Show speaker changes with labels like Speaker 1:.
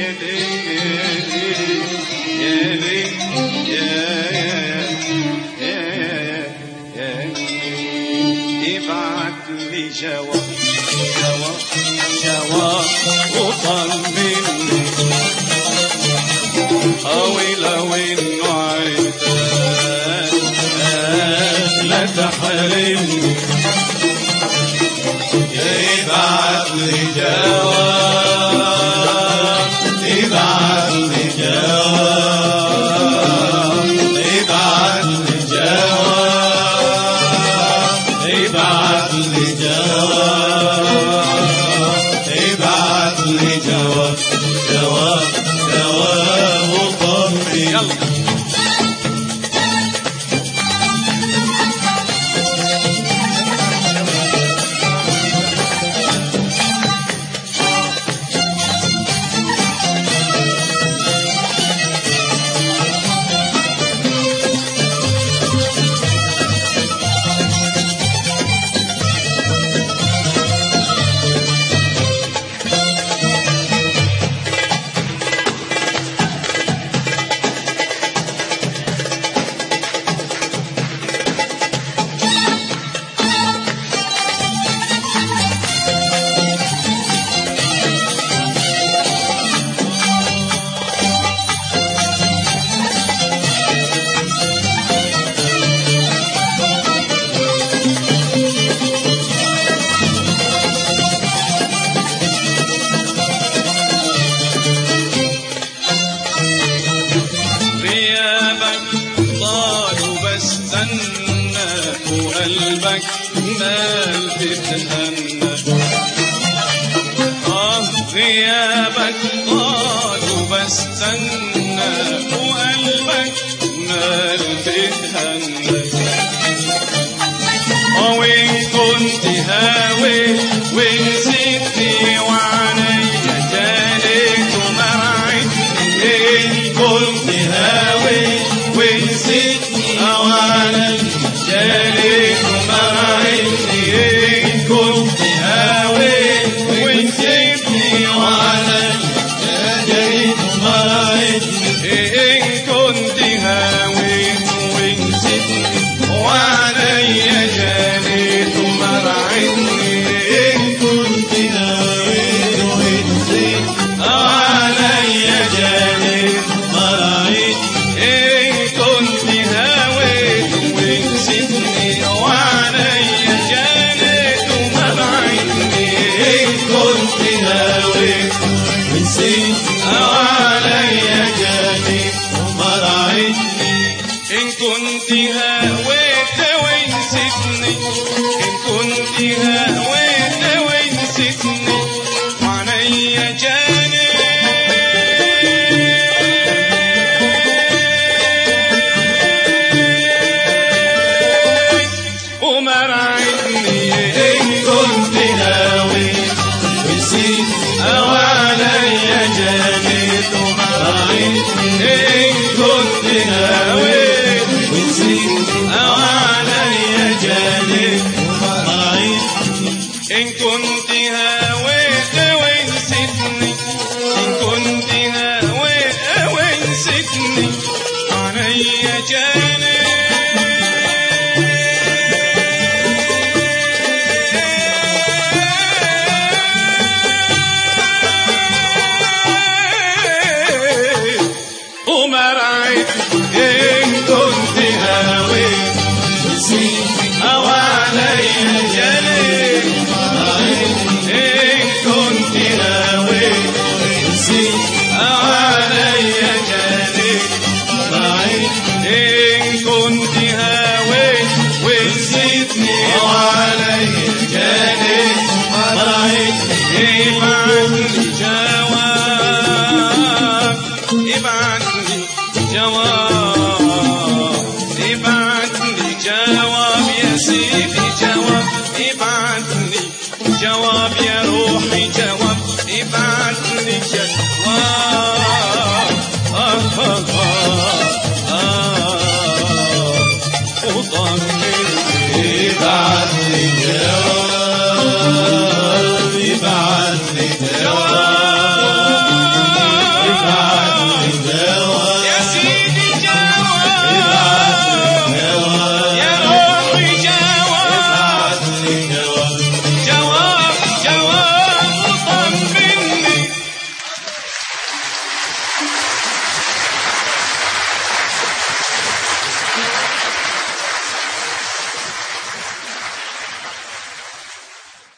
Speaker 1: ابعت لي جواب وطمني لو انه عرفت لا تحرمني. ابعت لي جواب ابعت لي جواب ابعت لي جواب ابعت لي جواب ابعت لي جواب وطمني. يلا وقلبك مال تتهنى. غيابك طال وبستنى وقلبك مال تتهنى. وإن كنت هاوي ونسيتني وعليا جالت ومرعتني. إن كنت هاوي ونسيتني وعليا جالت ومرعتني. إن كنت هاوي ونسيتني وعليا جالت ومرعتني. إن كنت هاوي ونسيتني وعليا جالت ومرعتني. إن كنت هاوي ونسيتني وعليا جالت ومرعتني. إن كنت هاوي ونسيتني وعليا جالت ومرعتني. إن كنت هاوي ونسيتني وعليا جالت ومرعتني. إن كنت هاويت ونسيتني. إن كنت هاويت ونسيتني وعليا جالت ومرعتني. إن كنت هاويت ونسيتني وعليا جالت ومرعتني. إن كنت هاويت ونسيتني وعليا جالت ومرعتني. إن كنت هاويت ونسيتني. إن كنت هاويت ونسيتني وعليا جالت ومرعتني. إن كنت هاويت ونسيتني وعليا جالت ومرعتني. إن كنت هاويت ونسيتني وعليا جالت ومرعتني. إن كنت هاويت ونسيتني وعليا جالت ومرعتني. ابعت لي جواب ابعت لي جواب ابعت لي جواب يا سيدي جواب. ابعت لي جواب يا روحي جواب. ابعت لي جواب وطن